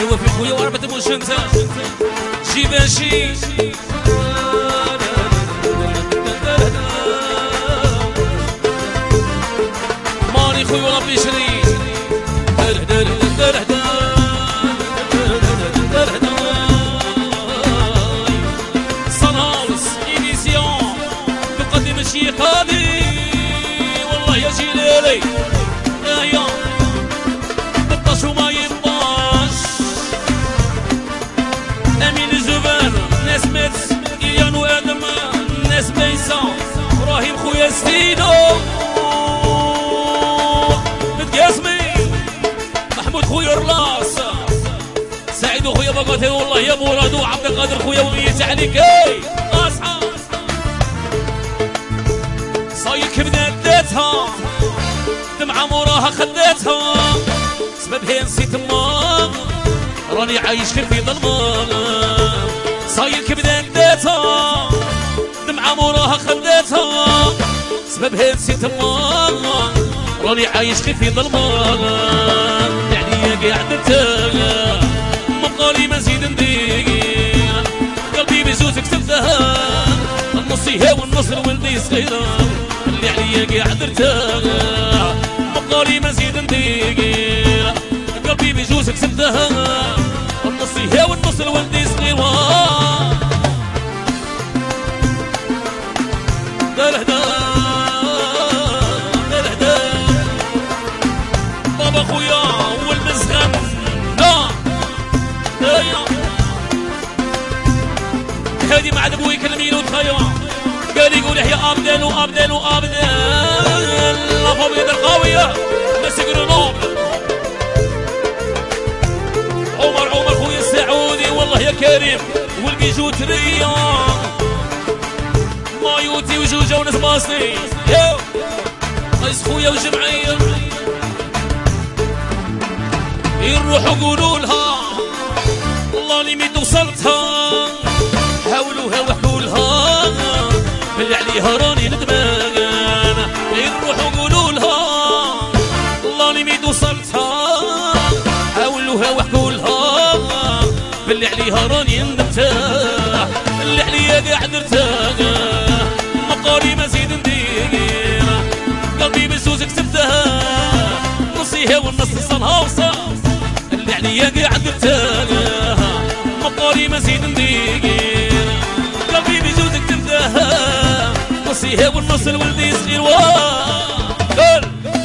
ايوا في خويا وربط مش انت جيباشي ماني خويا ولا بيشري صناوس إيديسيون تقدم الشيخ هادي والله يا جلالي يا بطاش وما يبطاش أمين الزبان ناس مات إيان وآدم ناس بيسا إبراهيم خويا ستينو متقاسمي محمود خويا الراس سعيد خويا بقاتي والله يا مراد وعبد القادر خويا وميت عليك اي اصحاب صايك بداتها دمعة موراها خداتها سببها نسيت ما راني عايش في ظلمة صايك بداتها دمعة موراها خداتها سببها نسيت ما راني عايش في ظلمة يعني قاعدتها مبقالي مزيد ندير قلبي بجوزك سبتها النصي هي والنصر ولدي صغيرة اللي عليا قاعد ارتاح مبقالي مزيد ندير قلبي بجوزك سبتها النصي هي والنصر ولدي صغيرة بابا خويا والمزغن هادي مع ابوي كلمين وتخيا قال يقول يحيى ابدال وابدال وابدال لا فوق القويه مسك رنوبل عمر خويا السعودي والله يا كريم والبيجوت ريا مايوتي وجوجه وناس باصني يو قيس خويا وجمعيه يروحوا قولوا لها والله لي ميت وصلتها حاولوها وحكوا لها باللي عليها راني ندمان يروحوا قولوا لها والله لي ميت وصلتها حاولوها وحكوا لها باللي عليها راني ندمتها اللي عليا قاعد ارتاح مقالي مزيد ندير قلبي بزوزك سبتها نصيها والنص صنها وصا اللي عليا قاعد ارتاح مقالي مزيد ندير قلبي بجوزك تبداها نصيها والنص الولدي صغير قول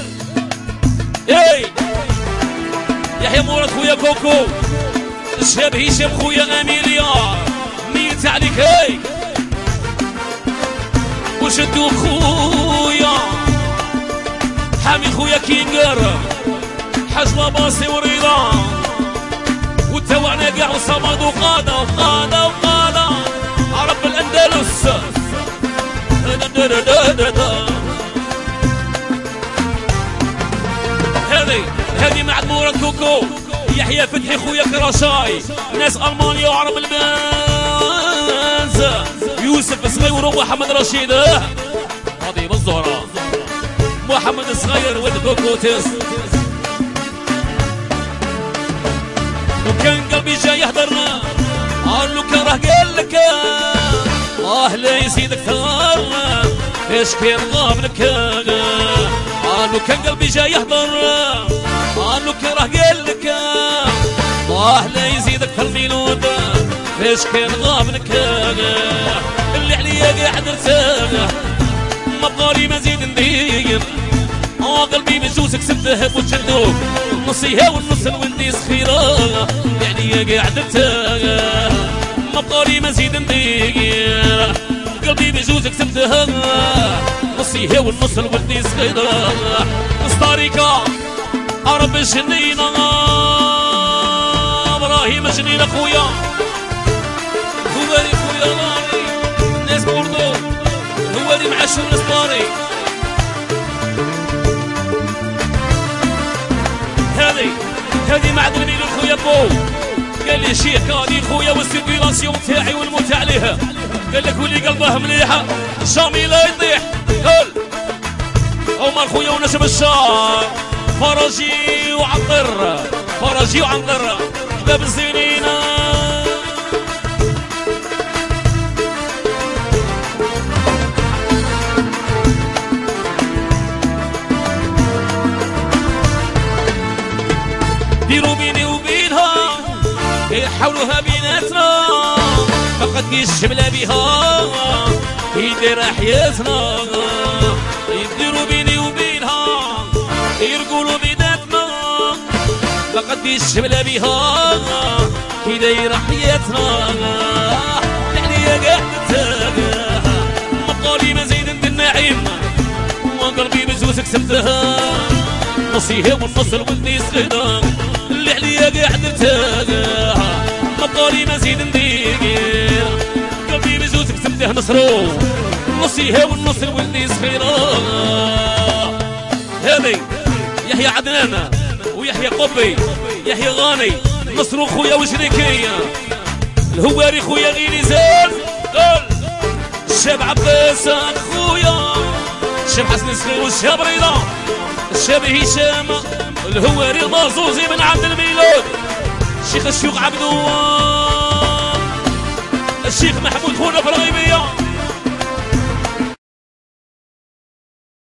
اي يحيى مراد خويا كوكو الشاب هشام خويا اميليا ميت عليك هاي وشدو خويا حامي خويا كينجر حاج لاباسي ورضا وتوعنا قاع وصمد وقاده عرب الاندلس هذه مع مراد كوكو يحيى فتحي خويا كراشاي ناس المانيا وعرب البنز يوسف صغير ومحمد رشيد هذه بالزهره محمد صغير ولد كوكو تيس وكان قلبي جاي يهدرنا قال له كره قال لك لا يزيدك ثار ايش كان غابنك قال له كان قلبي جاي يهدر قال له كره قال لك لا يزيدك ثالميلود ايش كان غابنك اللي عليا قاعد ارتاح مبقالي مزيد ندير قلبي بجوزك سبته وتشدوك نصيها والنص الولدي صخيرة يعني قاعد ارتاح مبقالي مزيد ندير قلبي بجوزك سبتها نصيها والنص الولدي صخيرة مستاريكا عرب جنينة ابراهيم جنينة خويا هو اللي خويا راني ناس بوردو هو اللي معشر الاسباني هذه معدن بين خويا بو قال لي شيخ هذه خويا والسيركيلاسيون تاعي والموت عليها قال لك ولي قلبه مليحه جامي لا يطيح قال عمر خويا ونجم الشام فرجي وعنطر اسباب السنين ديروا بيني وبينها يحاولوها بيناتنا فقط الشملة بها يدير حياتنا يديروا بيني وبينها يرقولوا بيناتنا فقط الشملة بها يدير حياتنا عليا قاعد تتاقى مقالي مزيد النعيم وقلبي مزوز كسبتها نصيها والنصر ولدي صغيرة اللي عليا قاعد تتاقى مقالي مزيد ندير قلبي مزوز كسبته نصرو نصيها والنصر ولدي صغيرة هذي يحيى عدنان ويحيى قبي يحيى غاني نصرو خويا وشريكية الهواري خويا غيري زين الشاب عباس خويا الشاب حسن صغير والشاب رضا الشاب هشام الهواري المازوزي من عبد الميلاد الشيخ الشيوخ عبدو الشيخ محمود خونا فرغيبي